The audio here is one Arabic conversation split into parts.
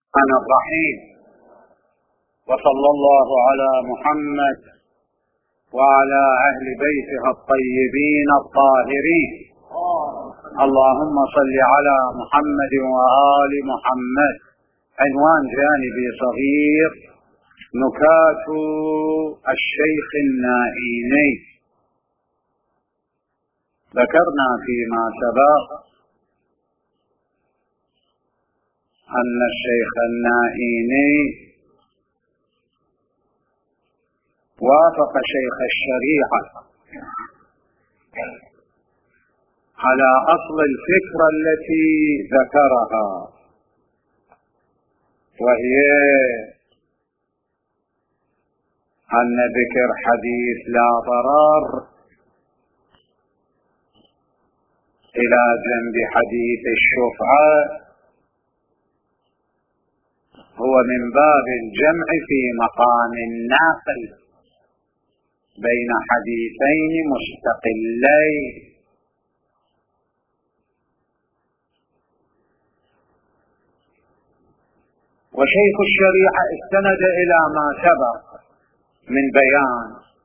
الرحمن الرحيم. وصلى الله على محمد وعلى أهل بيته الطيبين الطاهرين. اللهم صل على محمد وآل محمد. عنوان جانبي صغير: نكات الشيخ النائيني. ذكرنا فيما سبق أن الشيخ النائيني وافق شيخ الشريعة على أصل الفكرة التي ذكرها، وهي أن ذكر حديث لا ضرر إلى جنب حديث الشفعة هو من باب الجمع في مقام الناقل بين حديثين مستقلين. وشيخ الشريعة استند إلى ما سبق من بيان،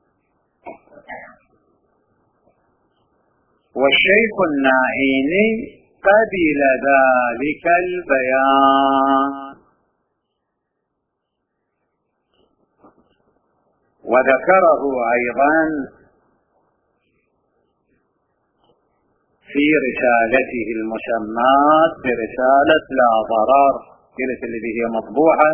والشيخ النائيني قبل ذلك البيان وذكره أيضا في رسالته المسماة برسالة لا ضرر، التي هي مطبوعة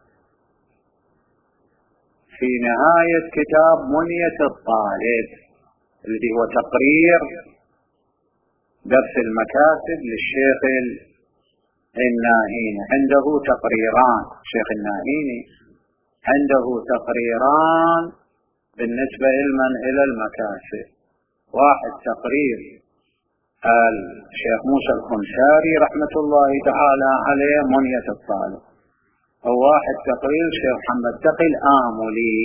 في نهاية كتاب منية الطالب، الذي هو تقرير درس المكاسب للشيخ النائيني. عنده تقريران، الشيخ النائيني عنده تقريران بالنسبة إلى المكاسب: واحد تقرير الشيخ موسى الخنساري رحمة الله تعالى عليه منية الطالب، وواحد تقرير الشيخ محمد تقي الآملي.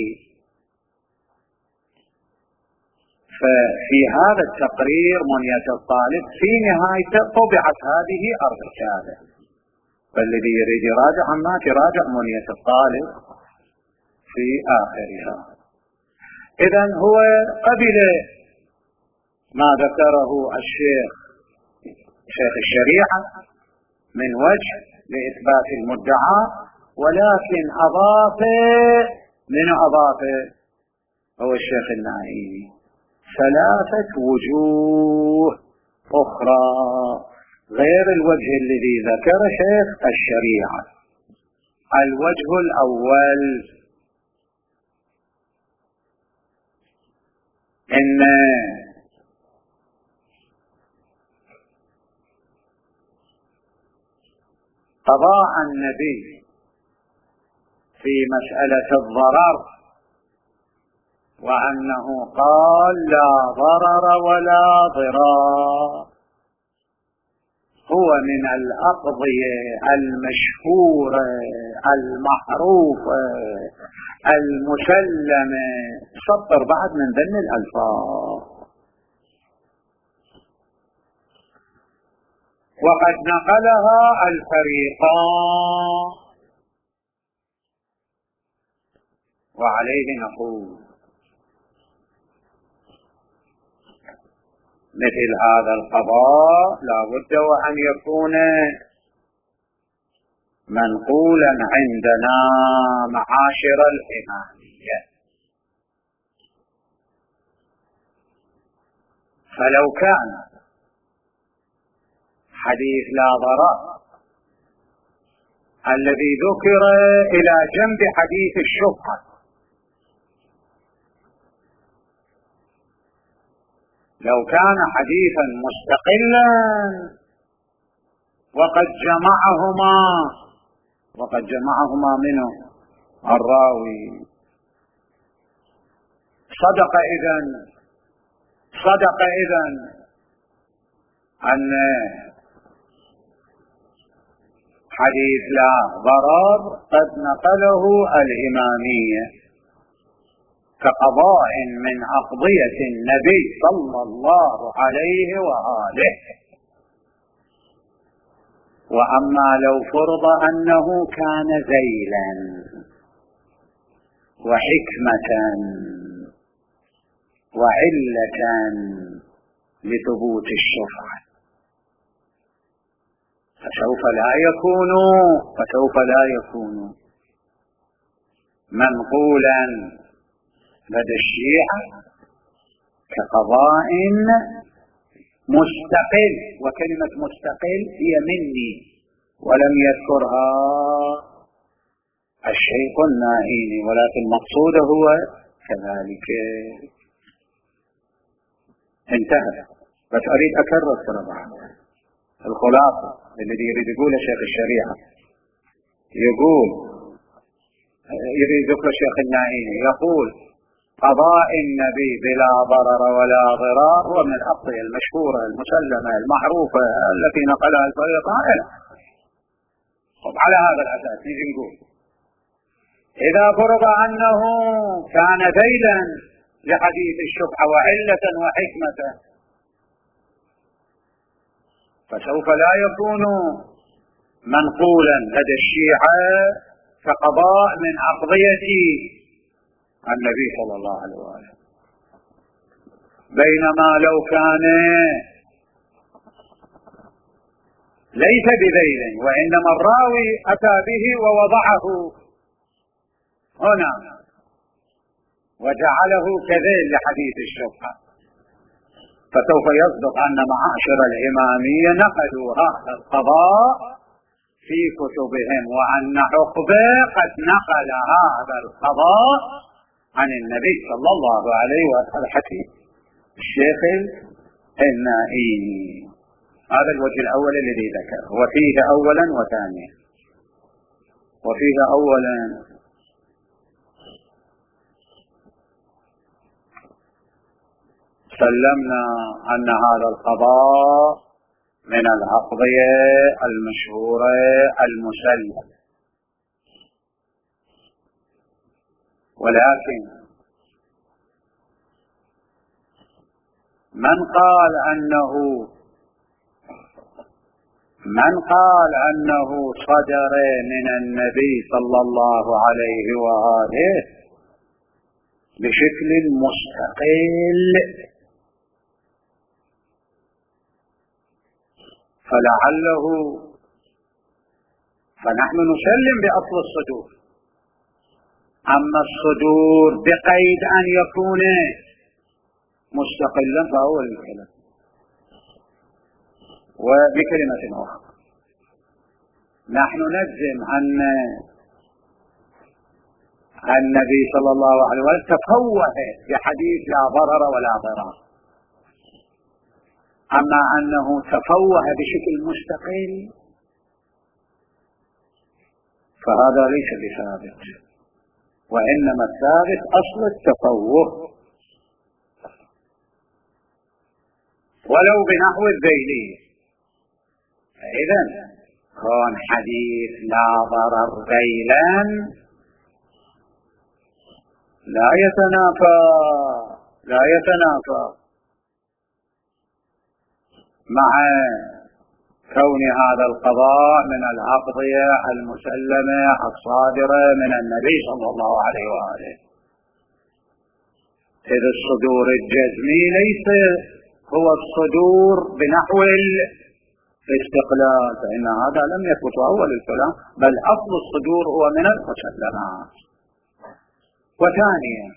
ففي هذا التقرير منية الطالب في نهايته طبعت هذه الرسالة، فالذي يريد يراجع عما تراجع منية الطالب في آخرها. إذن هو قبل ما ذكره شيخ الشريعة من وجه لإثبات المدعى، ولكن أضاف هو الشيخ النائيني ثلاثة وجوه أخرى غير الوجه الذي ذكر شيخ الشريعة. الوجه الأول: إن قضاء النبي في مسألة الضرر، وأنه قال لا ضرر ولا ضرار، هو من الأقضية المشهورة المعروفة المسلمة، سطر بعد من ضمن الألفاظ. وقد نقلها الفريقان، وعليه نقول مثل هذا القضاء لا بد وأن يكون منقولا عندنا معاشر الإمامية. فلو كان حديث لا ضرر الذي ذكر إلى جنب حديث الشفعة لو كان حديثا مستقلا وقد جمعهما منه الراوي، صدق إذن أن حديث لا ضرر قد نقله الإمامية كقضاء من أقضية النبي صلى الله عليه وآله. وأما لو فرض أنه كان ذيلا وحكمة وعلة لثبوت الشفعة فسوف لا يكون منقولا لدى الشيعة كقضاء مستقل. وكلمة مستقل هي مني ولم يذكرها الشيخ النائيني، ولكن مقصوده هو كذلك. انتهى. بس أريد أكرر صراحة الخلاصة الذي يريد يقوله شيخ الشريعة. يريد ذكر الشيخ النائيني يقول قضاء النبي بلا ضرر ولا ضرار هو من الأقضية المشهورة المسلمة المعروفة التي نقلها الفريق عنه. على هذا الأساس نجي نقول إذا فرض أنه كان ذيلا لحديث الشفعة وعلة وحكمة فسوف لا يكون منقولا لدى الشيعة كقضاء من أقضية النبي صلى الله عليه وآله. بينما لو كان ليس بذيل وإنما الراوي أتى به ووضعه هنا وجعله كذيل لحديث الشفعة فسوف يصدق أن معاشر الإمامية نقلوا هذا القضاء في كتبهم وأن عقبة قد نقل هذا القضاء عن النبي صلى الله عليه وسلم حديث الشيخ النائيني. هذا الوجه الأول الذي ذكره. وفيه أولا وثانيا. وفيه أولا سلمنا أن هذا القضاء من الأقضية المشهورة المسلمة، ولكن من قال أنه صدر من النبي صلى الله عليه وآله بشكل مستقل فنحن نسلم بأصل الصدور. أما الصدور بقيد أن يكون مستقلا فهو الكلام. وبكلمة أخرى نحن نجزم أن النبي صلى الله عليه وسلم تفوه بحديث لا ضرر ولا ضرار. أما أنه تفوه بشكل مستقل فهذا ليس بثابت، وإنما الثابت أصل التفوه ولو بنحو الذيلية. إذن كون حديث لا ضرر ذيلا لا يتنافى مع كون هذا القضاء من الأقضية المسلمة الصادرة من النبي صلى الله عليه وآله. إذ الصدور الجزمي ليس هو الصدور بنحو الاستقلال، فإن هذا لم يثبت أول الكلام، بل أصل الصدور هو من المسلمات. وثانيا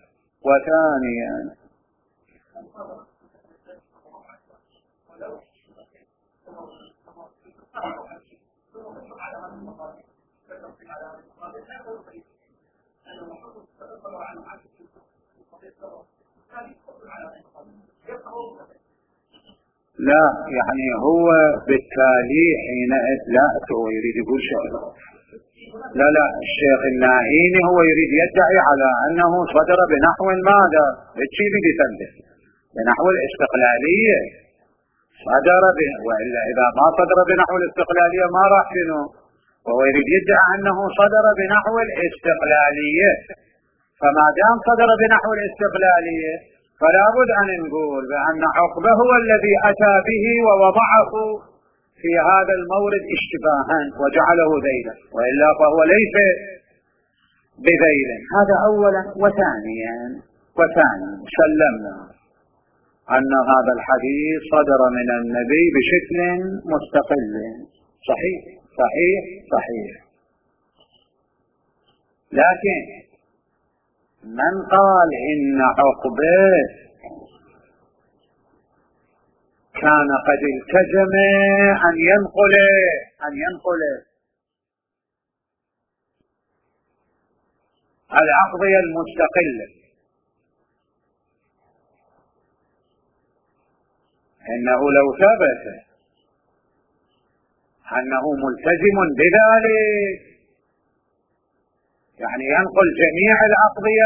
لا يعني هو بالتالي حينئذ لا هو يريد يقول شيء. لا الشيخ النائيني هو يريد يدعي على أنه صدر بنحو ماذا؟ الشيء بدي تنبه بنحو الاستقلالية صدر وإلا إذا ما صدر بنحو الاستقلالية ما راح شنو؟ وهو يريد يدعي أنه صدر بنحو الاستقلالية. فما دام صدر بنحو الاستقلالية فلا بد أن نقول بأن عقبة هو الذي أتى به ووضعه في هذا المورد اشتباها وجعله ذيلا، وإلا فهو ليس بذيل. هذا أولا. وثانيا سلمنا أن هذا الحديث صدر من النبي بشكل مستقل. صحيح صحيح صحيح. لكن من قال إن عقبة كان قد التزم أن ينقل العقبية المستقلة، إنه لو ثبت أنه ملتزم بذلك، يعني ينقل جميع العقبية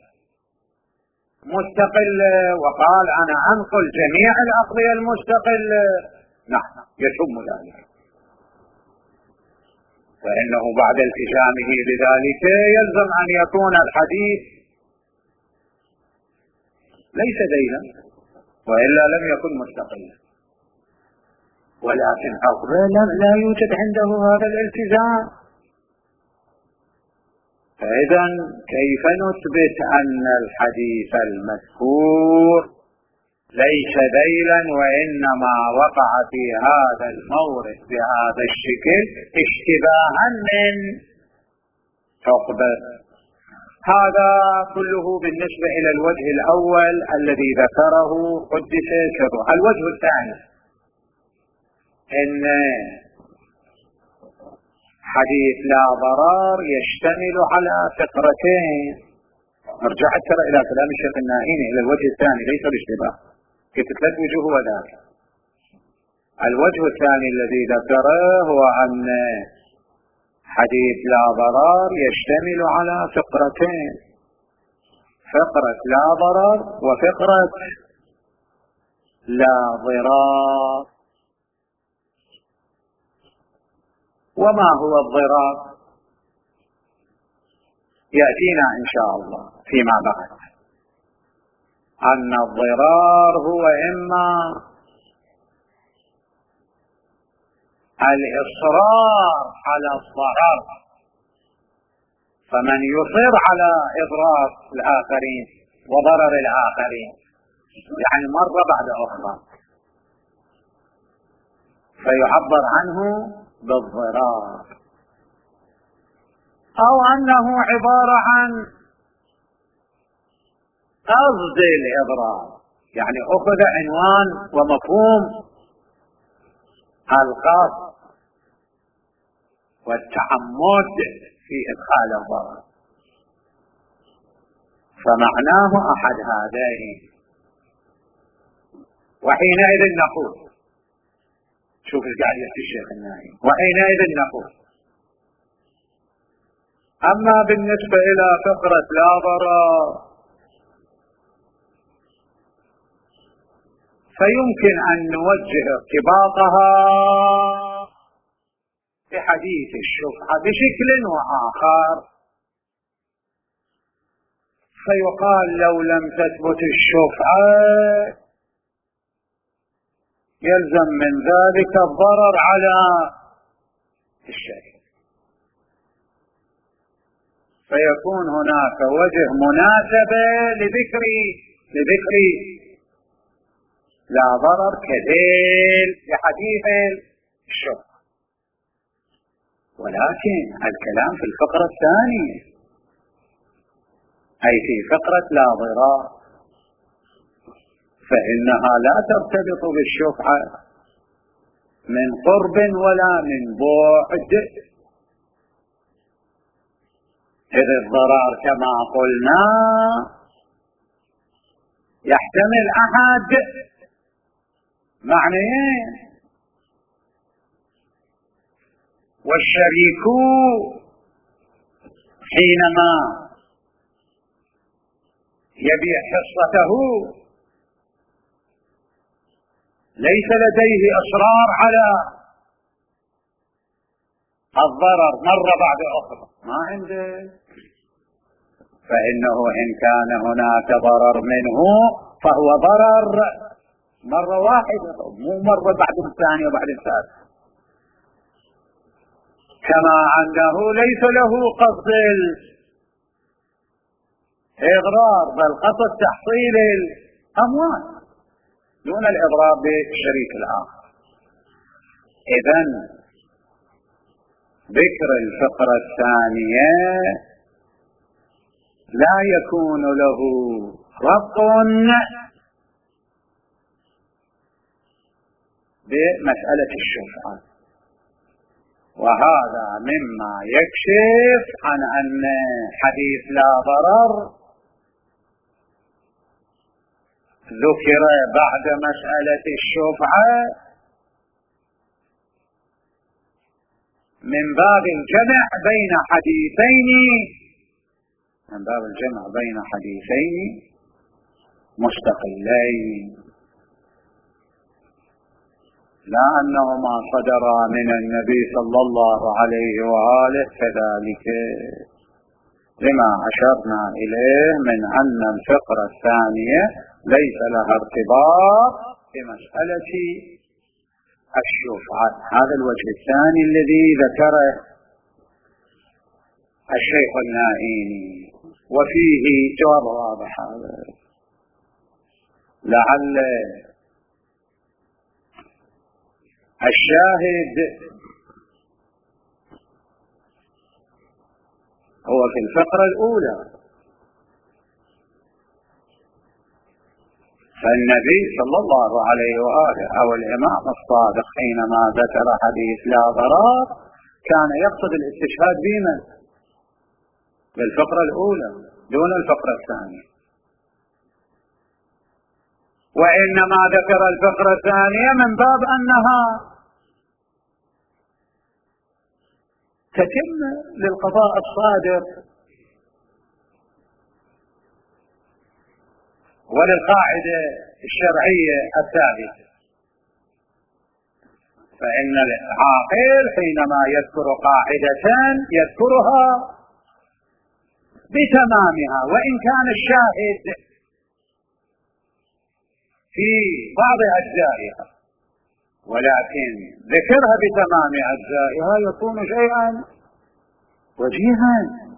المستقلة وقال أنا أنقل جميع العقبية المستقلة، نعم يتم ذلك، فإنه بعد التزامه بذلك يلزم أن يكون الحديث ليس دينا، وإلا لم يكن مستقلا. ولكن عقبة لا يوجد عنده هذا الالتزام، فإذا كيف نثبت أن الحديث المذكور ليس ديلا وإنما وقع في هذا المورد بهذا الشكل اشتباها من عقبة؟ هذا كله بالنسبة إلى الوجه الأول الذي ذكره قدس سره. الوجه الثاني إن حديث لا ضرر يشتمل على فقرتين. ارجع ترى إلى كلام الشيخ النائيني إلى الوجه الثاني ليس الاشتباه، كنت ثلاث وجوه وذاك. الوجه الثاني الذي ذكره هو أن حديث لا ضرر يشتمل على فقرتين، فقرة لا ضرر وفقرة لا ضرار. وما هو الضرار يأتينا إن شاء الله فيما بعد. أن الضرار هو إما الإصرار على الضرر، فمن يصر على إضرار الآخرين وضرر الآخرين يعني مرة بعد أخرى فيعبر عنه بالضرار، أو أنه عبارة عن قصد الإضرار، يعني أخذ عنوان ومفهوم القصد والتعمد في إدخال الضرر، فمعناه أحد هذين. وحينئذ نقول، شوف ايش قاعد يحكي الشيخ النائي، وحينئذ نقول أما بالنسبة إلى فقرة لا ضرر فيمكن أن نوجه ارتباطها بحديث الشفعة بشكل وآخر، فيقال لو لم تثبت الشفعة يلزم من ذلك الضرر على الشريك، فيكون هناك وجه مناسبة لذكر لا ضرر كذيل لحديث الشفعة. ولكن الكلام في الفقرة الثانية، أي في فقرة لا ضرر، فإنها لا ترتبط بالشفعة من قرب ولا من بعد، إذ الضرر كما قلنا يحتمل أحد معنيين، والشريك حينما يبيع حصته ليس لديه إصرار على الضرر مرة بعد أخرى، ما عنده، فإنه إن كان هناك ضرر منه فهو ضرر مرة واحدة، مو مرة بعد الثانية وبعد الثالثة. كما أنه ليس له قصد الإضرار بل قصد تحصيل الأموال دون الإضرار بالشريك الآخر. إذن ذكر الفقرة الثانية لا يكون له ربط بمسألة الشفعة، وهذا مما يكشف عن أن حديث لا ضرر ذكر بعد مسألة الشفعة من باب الجمع بين حديثين مستقلين، لا أنهما صدرا من النبي صلى الله عليه وآله كذلك، لما أشرنا إليه من أن الفقرة الثانية ليس لها ارتباط بمسألة الشفعة. هذا الوجه الثاني الذي ذكره الشيخ النائيني، وفيه جواب واضح هذا لعل الشاهد هو في الفقرة الأولى. فالنبي صلى الله عليه وآله أو الإمام الصادق حينما ذكر حديث لا ضرر كان يقصد الاستشهاد بمن؟ بالفقرة الأولى دون الفقرة الثانية، وإنما ذكر الفقرة الثانية من باب أنها تتم للقضاء الصادر وللقاعدة الشرعية الثابتة. فإن العاقل حينما يذكر قاعدة يذكرها بتمامها، وإن كان الشاهد في بعض أجزائها، ولكن ذكرها بتمام أجزائها يكون شيئا وجيها.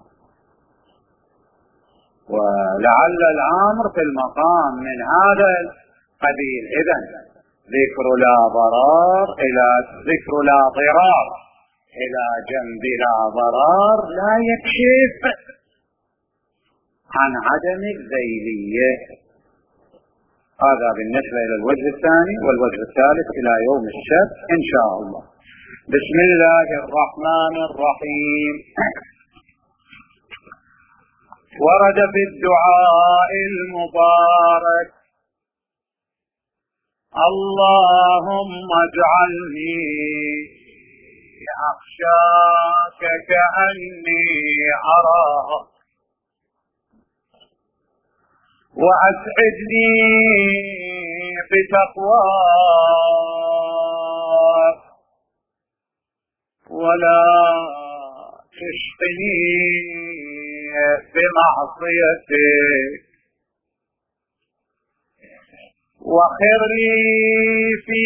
ولعل الأمر في المقام من هذا القبيل. إذن ذكر لا ضرار إلى ذكر لا ضرار إلى جنب لا ضرار لا يكشف عن عدم الذيلية. هذا بالنسبة إلى الوجه الثاني. والوجه الثالث إلى يوم السبت إن شاء الله. بسم الله الرحمن الرحيم. ورد في الدعاء المبارك: اللهم اجعلني أخشاك كأني أراك، وأسعدني بتقواك، ولا تشقني بمعصيتك، وخر لي في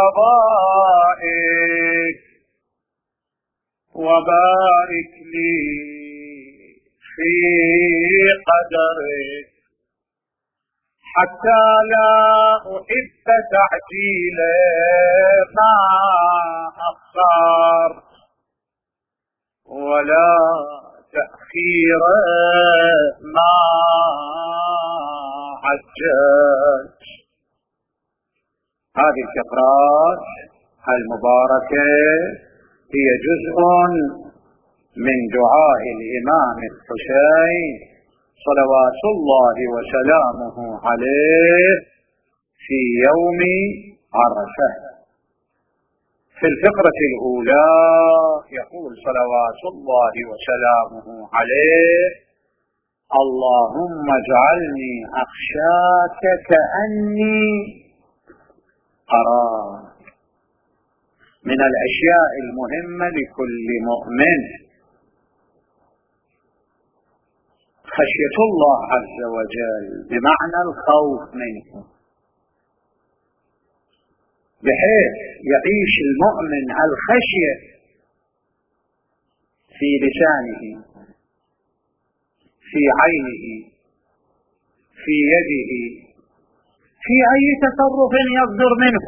قضائك، وبارك لي في قدرك، حتى لا أحب تعجيل ما أختار، ولا تأخير ما عجلت. هذه الفقرات المباركة هي جزء من دعاء الإمام الحسين صلوات الله وسلامه عليه في يوم عرفة. في الفقرة الأولى يقول صلوات الله وسلامه عليه: اللهم اجعلني أخشاك كأني أراك. من الأشياء المهمة لكل مؤمن خشية الله عز وجل بمعنى الخوف منه، بحيث يعيش المؤمن الخشية في لسانه، في عينه، في يده، في أي تصرف يصدر منه.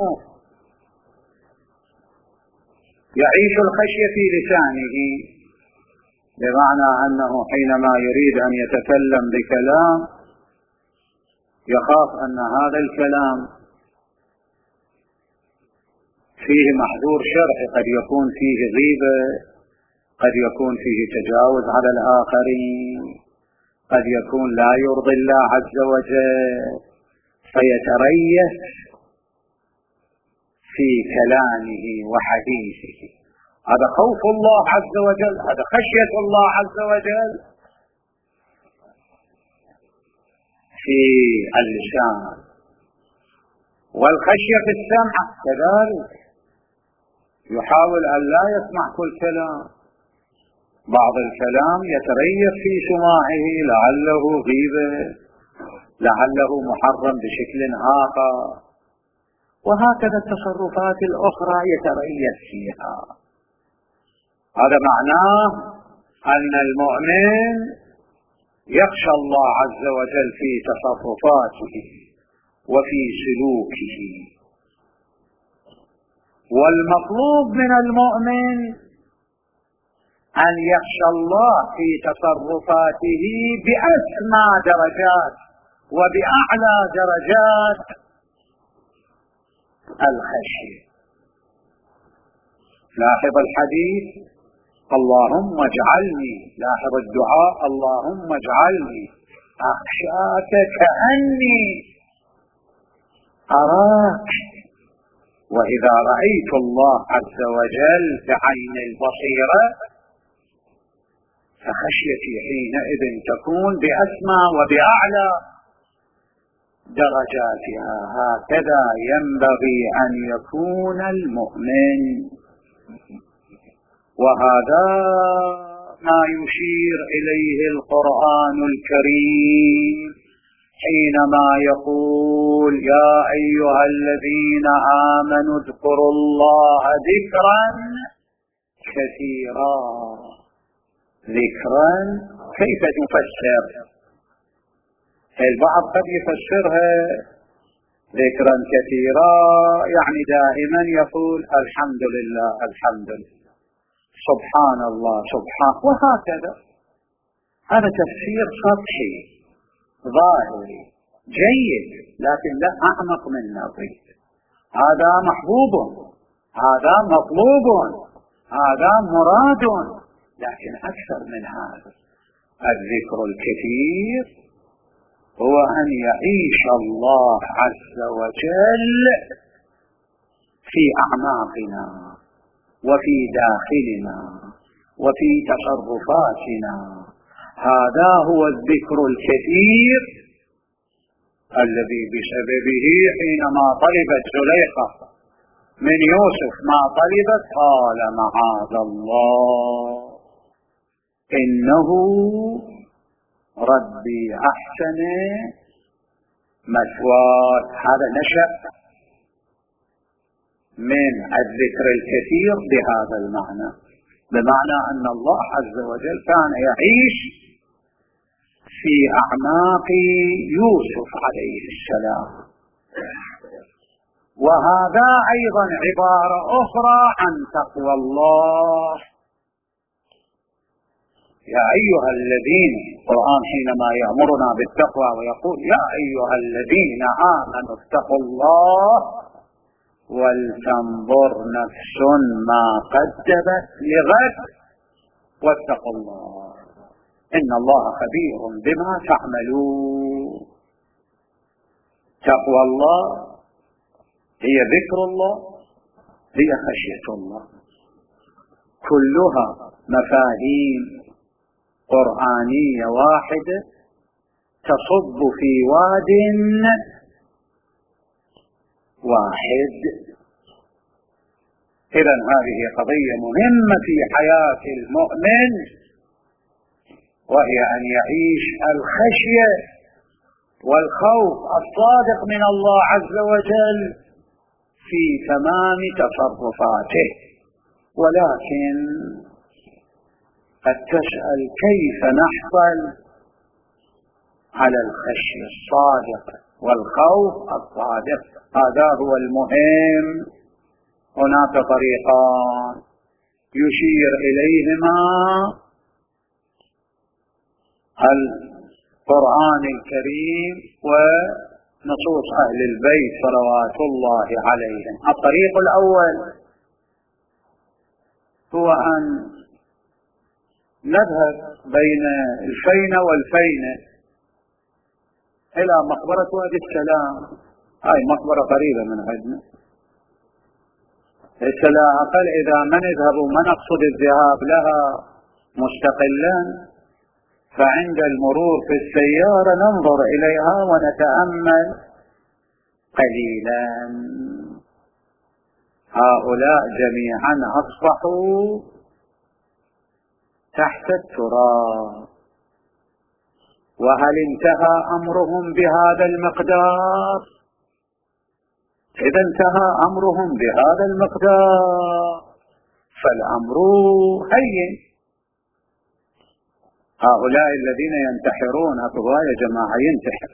يعيش الخشية في لسانه، بمعنى أنه حينما يريد أن يتكلم بكلام يخاف أن هذا الكلام فيه محذور شرعي، قد يكون فيه غيبة، قد يكون فيه تجاوز على الآخرين، قد يكون لا يرضي الله عز وجل، فيتريث في كلامه وحديثه. هذا خوف الله عز وجل، هذا خشية الله عز وجل في اللسان. والخشية في السمع كذلك، يحاول أن لا يسمع كل كلام، بعض الكلام يتريث في سماعه لعله غيبة، لعله محرم بشكل آخر، وهكذا التصرفات الأخرى يتريث فيها. هذا معناه أن المؤمن يخشى الله عز وجل في تصرفاته وفي سلوكه. والمطلوب من المؤمن أن يخشى الله في تصرفاته بأسمى درجات وبأعلى درجات الخشية. لاحظ الحديث: اللهم اجعلني، لاحظ الدعاء: اللهم اجعلني أخشاك كأني أراك. وإذا رأيت الله عز وجل بعين البصيرة فخشيتي حينئذ تكون بأسمى وبأعلى درجاتها. هكذا ينبغي أن يكون المؤمن، وهذا ما يشير إليه القرآن الكريم حينما يقول: يا أيها الذين آمنوا اذكروا الله ذكرا كثيرا. ذكرا كيف نفسر؟ البعض قد يفسرها ذكرا كثيرا يعني دائما يقول الحمد لله الحمد لله، سبحان الله سبحان، وهكذا. هذا تفسير سطحي ظاهري جيد، لكن لا أعمق من نظير. هذا محبوب، هذا مطلوب، هذا مراد، لكن أكثر من هذا. الذكر الكثير هو أن يعيش الله عز وجل في أعماقنا وفي داخلنا وفي تصرفاتنا. هذا هو الذكر الكثير الذي بسببه حينما طلبت زليخة من يوسف ما طلبت قال: معاذ الله إنه ربي أحسن مثواي. هذا نشأ من الذكر الكثير بهذا المعنى، بمعنى أن الله عز وجل كان يعيش في أعماق يوسف عليه السلام. وهذا أيضا عبارة أخرى عن تقوى الله. يا أيها الذين، القرآن حينما يأمرنا بالتقوى ويقول: يا أيها الذين آمنوا اتقوا الله ولتنظر نفس ما قدمت لغد واتقوا الله إن الله خبير بما تعملون. تقوى الله هي ذكر الله، هي خشية الله، كلها مفاهيم قرآنية واحدة تصب في واد واحد. إذن هذه قضية مهمة في حياة المؤمن، وهي أن يعيش الخشية والخوف الصادق من الله عز وجل في تمام تصرفاته. ولكن قد تسأل كيف نحصل على الخشية الصادقة والخوف الصادق. هذا هو المهم. هناك طريقان يشير إليهما القرآن الكريم ونصوص أهل البيت صلوات الله عليهم. الطريق الأول هو أن نذهب بين الفينة والفينة إلى مقبرة وادي السلام. هاي مقبرة قريبة من عندنا، لا أقل إذا ما نذهب وما نقصد الذهاب لها مستقلا، فعند المرور في السيارة ننظر إليها ونتأمل قليلا. هؤلاء جميعا أصبحوا تحت التراب، وهل انتهى أمرهم بهذا المقدار؟ إذا انتهى أمرهم بهذا المقدار فالأمر هين. هؤلاء الذين ينتحرون أقوى يا جماعة ينتحر.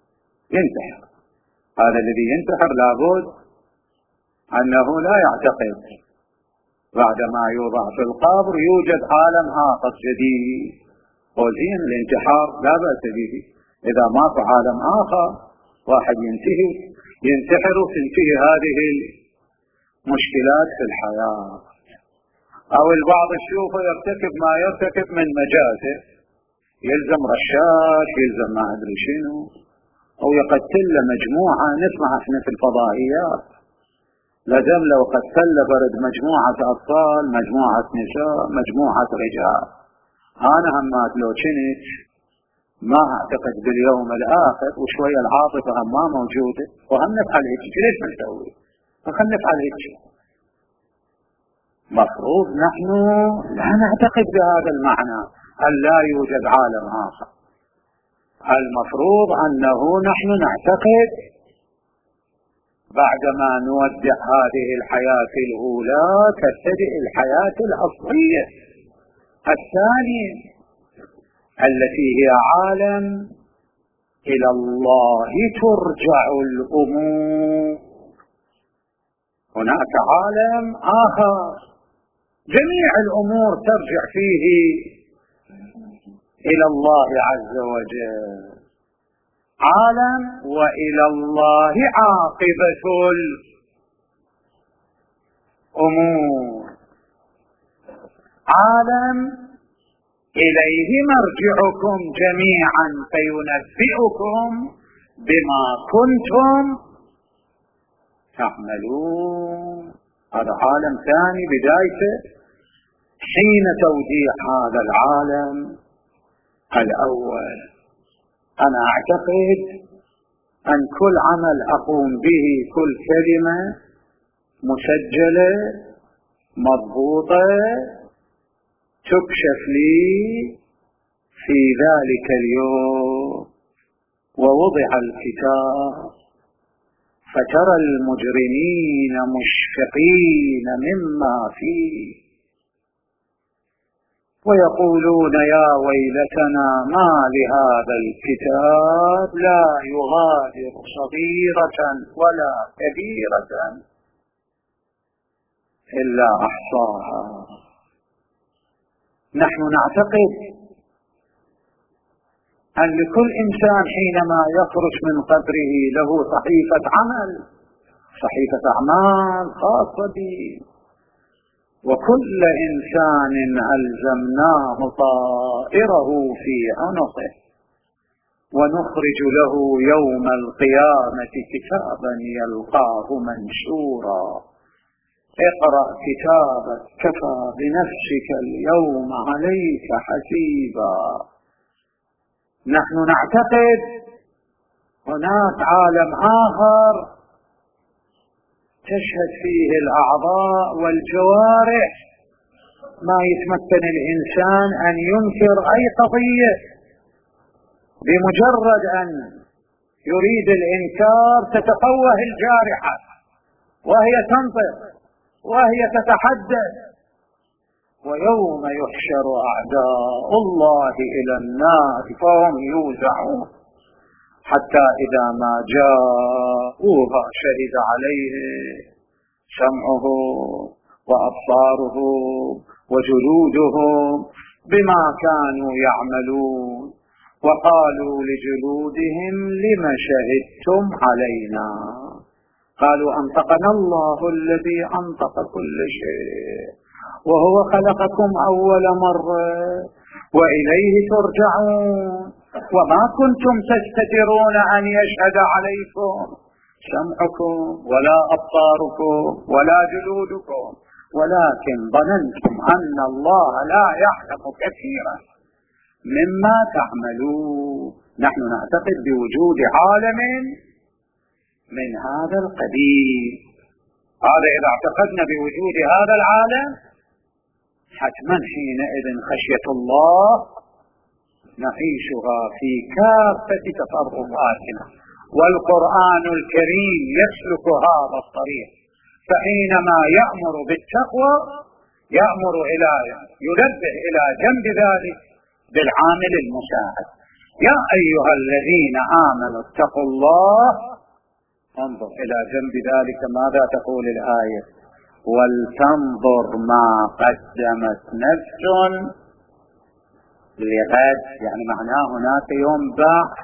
هذا الذي ينتحر لابد أنه لا يعتقد بعدما يوضع في القبر يوجد عالم آخر جديد. وزين الانتحار لا بأس به إذا ما في عالم آخر، واحد ينتحر وتنتهي هذه المشكلات في الحياة. أو البعض يشوفه يرتكب ما يرتكب من مجازر، يلزم رشاش، يلزم ما أدري شنو، أو يقتل مجموعة. نسمع احنا في الفضائيات لازم لو قتل برد مجموعة أطفال، مجموعة نساء، مجموعة رجال. أنا همات لو كنت ما أعتقد باليوم الآخر وشوية العاطفة ما موجودة وهم نفعل هيك. ليش ما نسوي؟ فخلنا نفعل هيك. مفروض نحن لا نعتقد بهذا المعنى أن لا يوجد عالم آخر. المفروض أنه نحن نعتقد بعدما نودع هذه الحياة الأولى تبتدئ الحياة الأصلية الثانية التي هي عالم إلى الله ترجع الأمور. هناك عالم آخر جميع الأمور ترجع فيه إلى الله عز وجل. عالم وإلى الله عاقبة الأمور. عالم إليه مرجعكم جميعا فينبئكم بما كنتم تعملون. هذا عالم ثاني بدايته حين توديع هذا العالم الأول. أنا أعتقد أن كل عمل أقوم به، كل كلمة مسجلة مضبوطة تكشف لي في ذلك اليوم ووضع الكتاب فترى المجرمين مشفقين مما فيه ويقولون يا ويلتنا ما لهذا الكتاب لا يغادر صغيرة ولا كبيرة إلا أحصاها. نحن نعتقد أن لكل إنسان حينما يخرج من قبره له صحيفة عمل، صحيفة أعمال خاصة به، وكل إنسان ألزمناه طائره في عنقه ونخرج له يوم القيامة كتابا يلقاه منشورا اقرأ كتابك كفى بنفسك اليوم عليك حسيبا. نحن نعتقد هناك عالم آخر تشهد فيه الأعضاء والجوارح، ما يتمكن الإنسان أن ينكر أي قضية، بمجرد أن يريد الإنكار تتقوه الجارحة وهي تنطق وهي تتحدث ويوم يحشر أعداء الله إلى النار فهم يوزعون حتى إذا ما جاءوها شهد عليه سمعه وأبصاره وجلودهم بما كانوا يعملون وقالوا لجلودهم لم شهدتم علينا قالوا أنطقنا الله الذي أنطق كل شيء وهو خلقكم أول مرة وإليه ترجعون وما كنتم تستترون أن يشهد عليكم سمعكم ولا أبصاركم ولا جلودكم ولكن ظننتم أن الله لا يعلم كثيرا مما تعملون. نحن نعتقد بوجود عالم من هذا القبيل. هذا إذا اعتقدنا بوجود هذا العالم حتما حينئذ خشية الله نعيشها في كافة تصرفاتنا، والقرآن الكريم يسلك هذا الطريق. فحينما يأمر بالتقوى يأمر ينبه إلى جنب ذلك بالعامل المساعد. يا أيها الذين آمنوا اتقوا الله. انظر إلى جنب ذلك ماذا تقول الآية؟ ولتنظر ما قدمت نفس لغد، يعني معناه هناك يوم بعث،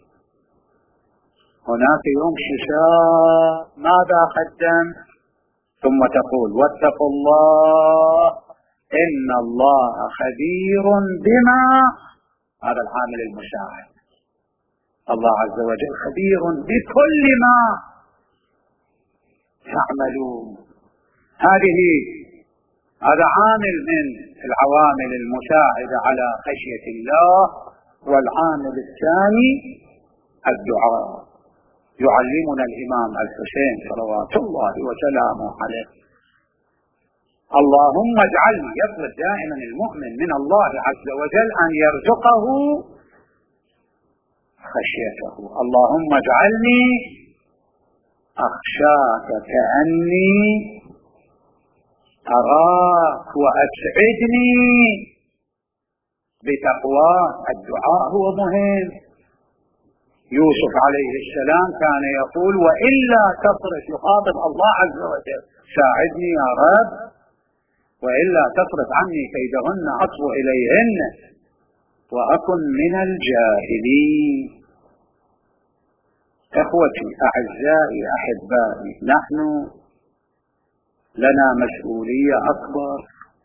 هناك يوم حساب. ماذا قدم؟ ثم تقول واتقوا الله إن الله خبير بما، هذا العامل المساعد. الله عز وجل خبير بكل ما تعملون. هذا عامل من العوامل المساعدة على خشية الله. والعامل الثاني الدعاء. يعلمنا الإمام الحسين صلوات الله وسلامه عليه اللهم اجعلني، يطلب دائما المؤمن من الله عز وجل أن يرزقه خشيته. اللهم اجعلني أخشاك كأني أراك وأسعدني بتقواك. الدعاء هو مهم. يوسف عليه السلام كان يقول وإلا تصرف، يخاطب الله عز وجل ساعدني يا رب وإلا تصرف عني كيدهن أصب إليهن وأكن من الجاهلين. إخوتي أعزائي أحبائي، نحن لنا مسؤولية أكبر،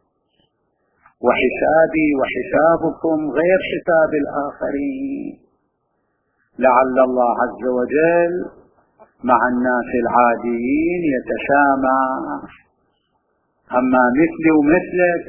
وحسابي وحسابكم غير حساب الآخرين. لعل الله عز وجل مع الناس العاديين يتسامى، أما مثلي ومثلك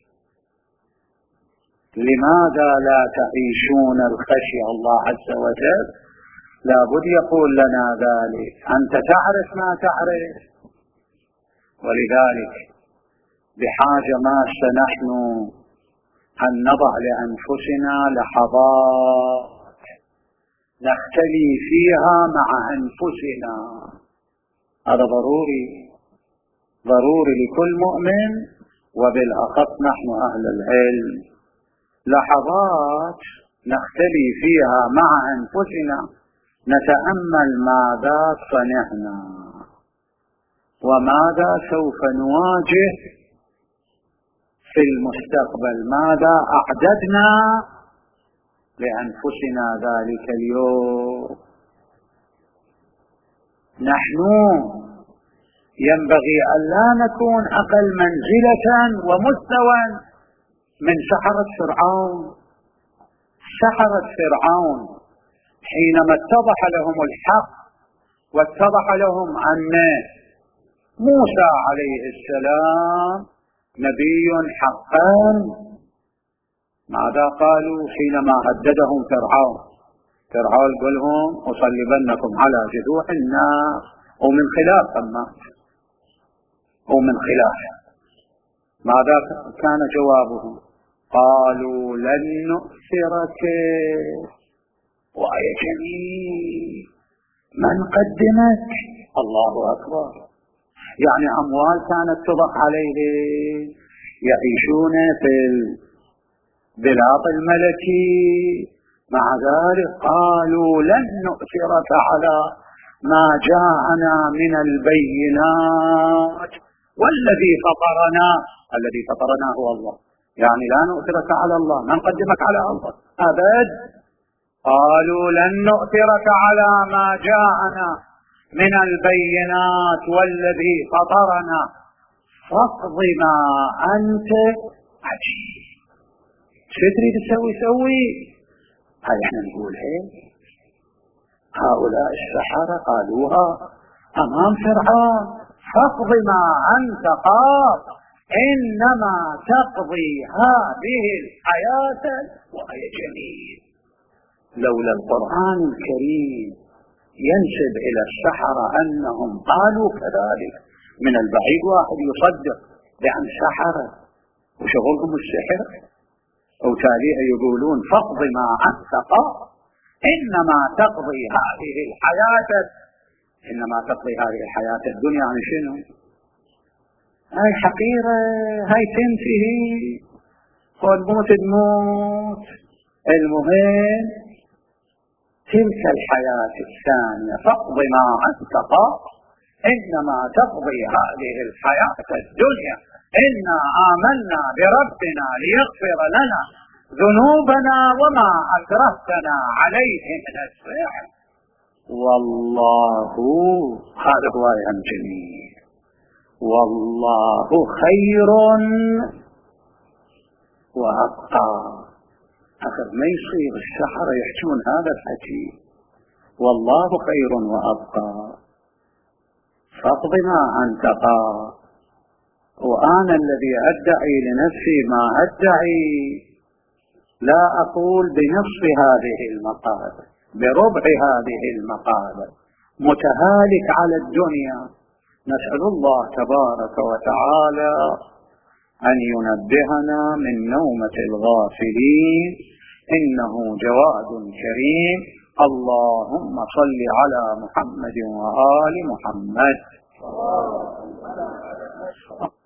لماذا لا تعيشون الخشية؟ الله عز وجل لابد يقول لنا ذلك. أنت تعرف ما تعرف، ولذلك بحاجة ماسة نحن أن نضع لأنفسنا لحظات نختلي فيها مع أنفسنا. هذا ضروري لكل مؤمن، وبالأخص نحن أهل العلم. لحظات نختلي فيها مع أنفسنا، نتأمل ماذا صنعنا وماذا سوف نواجه في المستقبل، ماذا أعددنا لأنفسنا ذلك اليوم. نحن ينبغي أن لا نكون أقل منزلة ومستوى من سحرة فرعون. سحرة فرعون حينما اتضح لهم الحق واتضح لهم أن موسى عليه السلام نبي حقا، ماذا قالوا حينما هددهم فرعون؟ فرعون قال لهم أصلبنكم على جذوع النار، ومن خلاف ومن خلاف. ماذا كان جوابهم؟ قالوا لن نؤثرك. وآية جميل، من قدمك؟ الله أكبر. يعني أموال كانت تضع عليه، يعيشون في البلاط الملكي، مع ذلك قالوا لن نؤثرك على ما جاءنا من البينات والذي فطرنا. الذي فطرنا هو الله، يعني لا نؤثرك على الله، ما نقدمك على الله أبد. قالوا لن نؤثرك على ما جاءنا من البينات والذي فطرنا فاقض ما أنت عجيب. شو تريد تسوي؟ سوي. هاي احنا نقول هؤلاء السحرة قالوها أمام فرعون: فاقض ما أنت قاض إنما تقضي هذه الحياة. وهي جميل. لولا القرآن الكريم ينسب إلى السحرة أنهم قالوا كذلك، من البعيد واحد يصدق بأن سحرة وشغلهم السحر، أو تاليه يقولون فاقض ما أنت قاض إنما تقضي هذه الحياة. إنما تقضي هذه الحياة الدنيا. عن شنو؟ هاي حقيرة، هاي تنتهي، والموت تموت. المهم تلك الحياة الثانية فاقض ما أنت قاض إنما تقضي هذه الحياة الدنيا إنا آمنا بربنا ليغفر لنا ذنوبنا وما أكرهتنا عليه من السحر والله. هذا هو جميل. والله خير وأبقى. أخذ ما يصير السحرة يحجون هذا الحكي: والله خير وأبقى، فاقض ما أنت قاض. وأنا الذي أدعي لنفسي ما أدعي، لا أقول بنصف هذه المقالة، بربع هذه المقالة، متهالك على الدنيا. نسأل الله تبارك وتعالى أن ينبهنا من نومة الغافلين، إنه جواد كريم. اللهم صل على محمد وآل محمد.